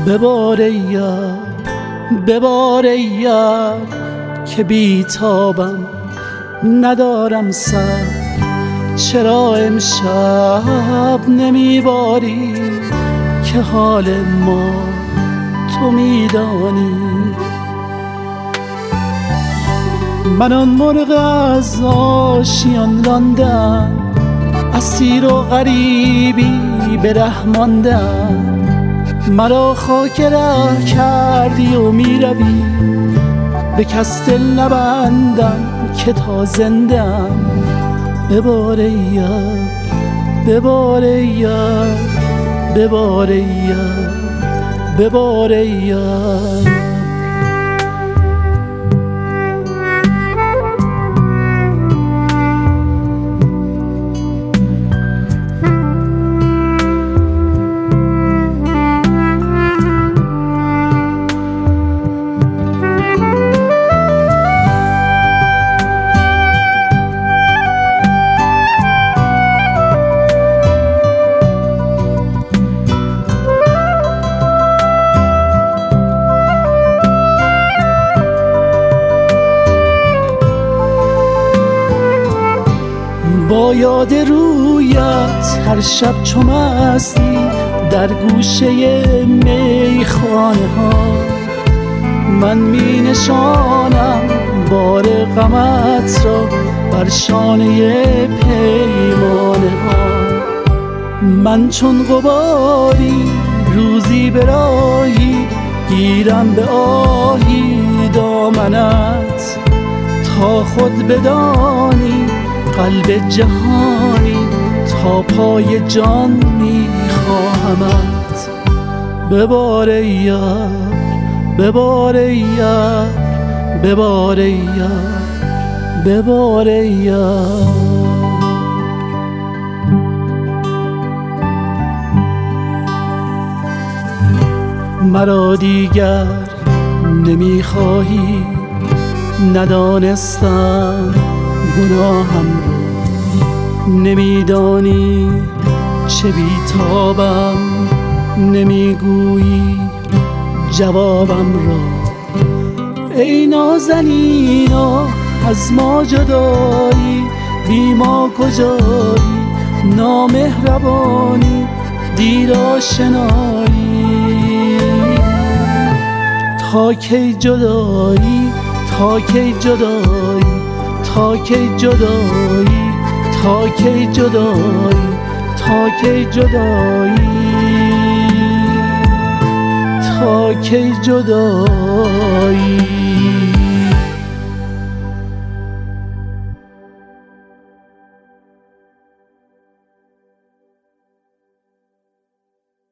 ببار ای یار، ببار ای یار که بیتابم ندارم سر. چرا امشب نمیباری که حال ما تو میدانی؟ من آن مرغ از آشیان راندم، اسیر و غریبی به ره ماندم. مرا خاک ره کردی و میروی، به کس دل نبندم که تا زندم. ببار ای یار، ببار ای یار، ببار ای یار، ببار ای یار. با یاد رویت هر شب چو مستی در گوشه میخانه ها، من می نشانم بار غمت را بر شانه پیمانه ها. من چون غباری روزی به راهی گیرم به آهی دامنت، تا خود بدانی قلب جهانی تا پای جان میخواهمت. ببار ای یار، ببار ای یار، ببار ای یار، ببار ای یار. مرا دیگر نمیخواهی، ندانستم گناهم رو، نمیدانی چه بیتابم، نمیگویی جوابم را. ای نازنینا از ما جدایی، بی ما کجایی؟ نامهربانی دیر آشنایی. تا کی جدایی، تا کی جدایی، تا کی جدایی، تا کی جدایی، تا کی جدایی، تا کی جدایی.